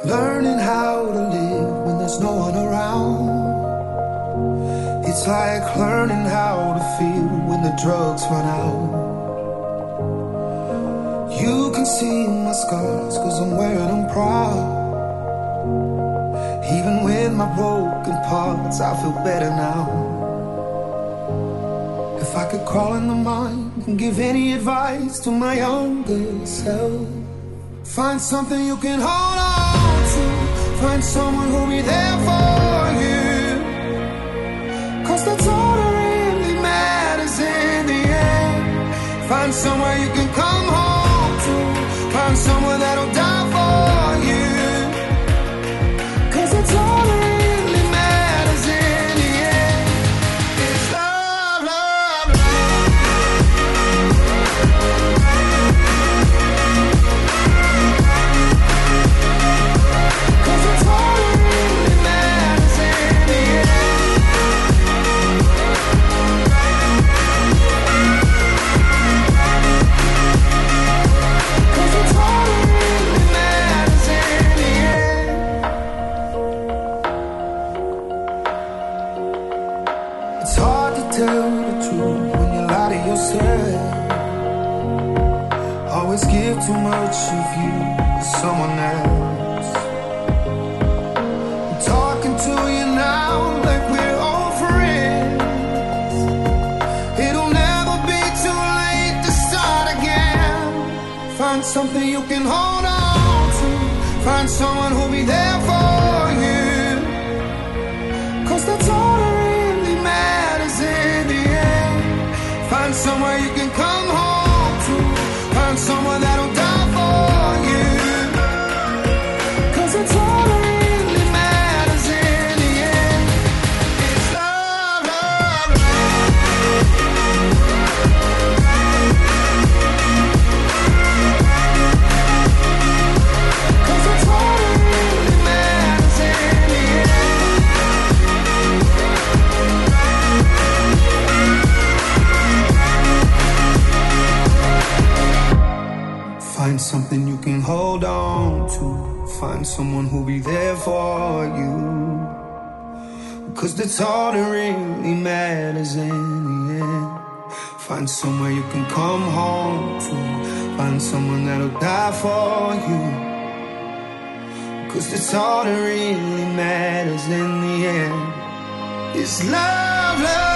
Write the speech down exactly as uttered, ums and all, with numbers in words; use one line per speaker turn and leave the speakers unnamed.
Learning how to live when there's no one around. It's like learning how to feel when the drugs run out. You can see my scars cause I'm wearing them proud. Even with my broken parts, I feel better now. If I could crawl in the mind and give any advice to my younger self, find something you can hold on to. Find someone who'll be there for you. Cause that's all that really matters in the end. Find somewhere you can come home to. Find someone that'll die for you. Cause that's all that really matters in the end. It's love, love, love. Cause it's all that really matters in the end. Cause it's all that really matters in the end. It's hard to tell the truth when you lie to yourself. Always give too much of you to someone else. I'm talking to you now like we're old friends. It'll never be too late to start again. Find something you can hold on to. Find someone who'll be there for you. Cause that's all that really matters in the end. Find somewhere you can come home to. Find someone that'll die for you. Cause it's all that really matters in the end. It's love, love, love. Cause it's all that really matters in the end. Find something you can hold on to. Find someone who'll be there for you. Cause that's all that really matters in the end. Find somewhere you can come home to. Find someone that'll die for you. Cause that's all that really matters in the end. It's love, love.